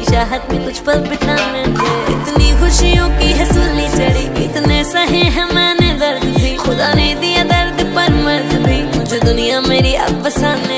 चाहत में कुछ पल बिताने दे। इतनी खुशियों की है सूली चढ़ी, इतने सहे हैं मैंने दर्द भी, खुदा ने दिया दर्द पर मर्द भी, मुझे दुनिया मेरी अब बसाने